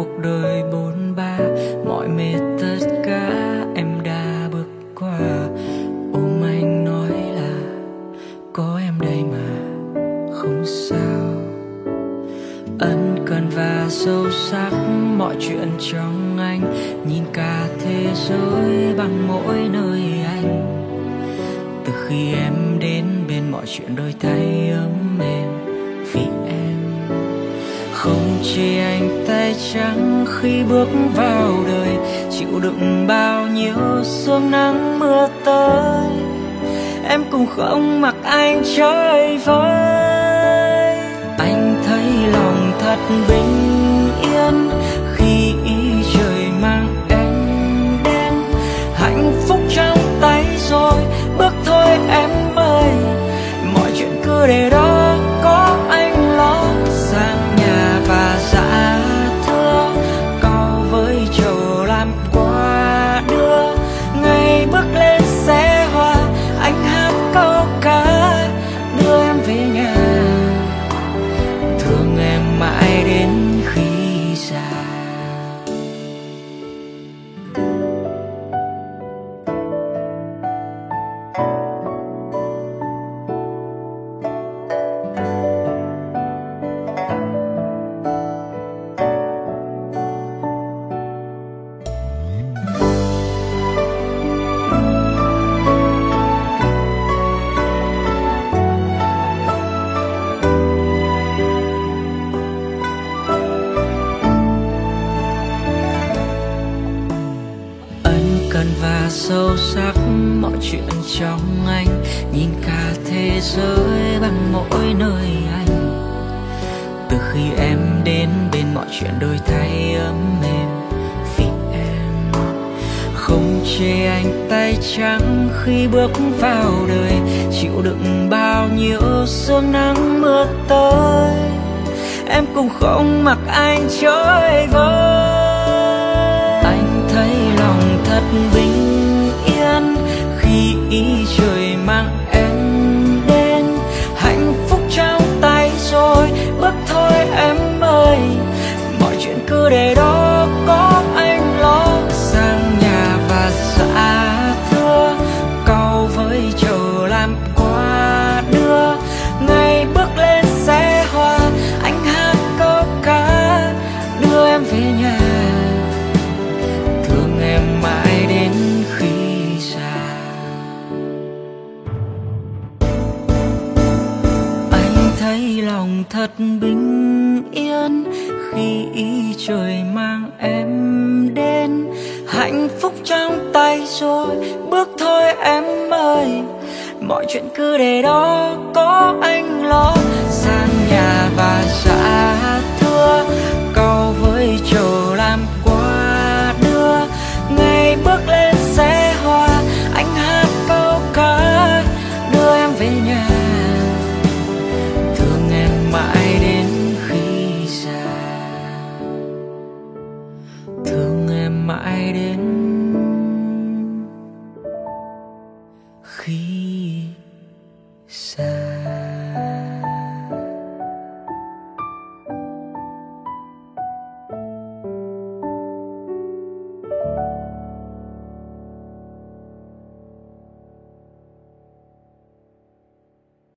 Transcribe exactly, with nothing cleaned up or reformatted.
cuộc đời bôn ba, mọi mệt tất cả em đã bước qua. Ôm anh nói là có em đây mà không sao. Ân cần và sâu sắc mọi chuyện trong anh, nhìn cả thế giới bằng mỗi nơi anh. Từ khi em đến bên mọi chuyện đổi thay ấm êm vì em. Không chê anh tay trắng khi bước vào đời, chịu đựng bao nhiêu sương nắng mưa tới. Em cũng không mặc anh chơi vơi. Anh thấy lòng thật bình yên khi ý trời mang em đến. Hạnh phúc trong tay rồi, bước thôi em ơi. Mọi chuyện cứ để đó, có anh lo. Sang nhà và dạ thưa, cầu với chầu làm quà đưa. Ngày bước lên xe hoa, anh hát câu ca đưa em về nhà. Thương em mãi đến khi già. Cần và sâu sắc mọi chuyện trong anh, nhìn cả thế giới bằng mỗi nơi anh. Từ khi em đến bên mọi chuyện đổi thay ấm êm vì em. Không chê anh tay trắng khi bước vào đời, chịu đựng bao nhiêu sương nắng mưa tới. Em cũng không mặc anh chơi vơi. Anh thấy lòng thật bình yên khi ý trời mang em đến. Hạnh phúc trong tay rồi, bước thôi em ơi. Mọi chuyện cứ để đó, có anh lo. Sang nhà và dạ thưa, cầu với chầu làm quà đưa. Ngày bước lên xe hoa, anh hát câu ca đưa em về nhà. Thương em mãi đến khi già. Anh thấy lòng thật bình yên khi ý trời mang em đến. Hạnh phúc trong tay rồi, bước thôi em ơi. Mọi chuyện cứ để đó, có anh lo. Sang nhà và dạ thưa, cầu với chầu làm quà đưa. Ngày bước lên xe hoa, anh hát câu ca đưa em về nhà. Thương em mãi đến khi già. Thương em mãi đến khi già.